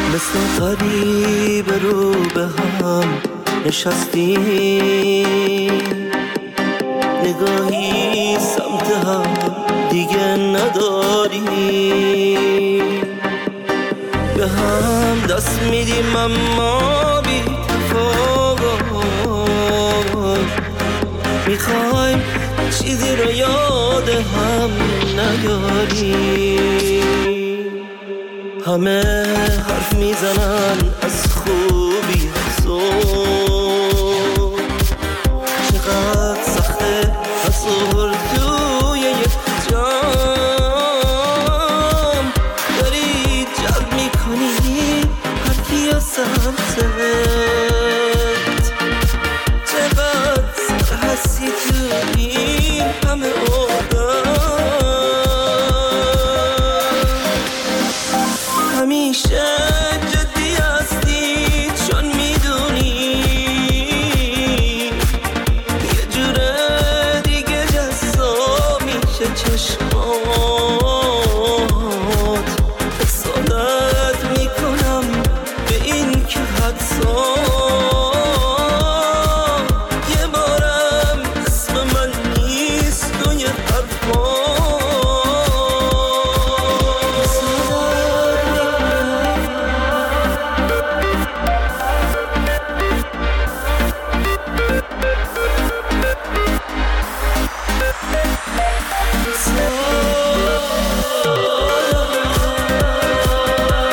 مثل غریب رو به هم نشستیم، نگاهی سمت هم دیگه نداریم، به هم دست میدیم اما بی تفاوت، میخوایم چیزی رو یاد هم نیاریم. همه حرف میزنن از خوبی تو، چقدر سخته تصور توی یک جام، داری جلب میکنی هر کیا سمتت، چقدر سر هستی تو این همه آدم، همیشه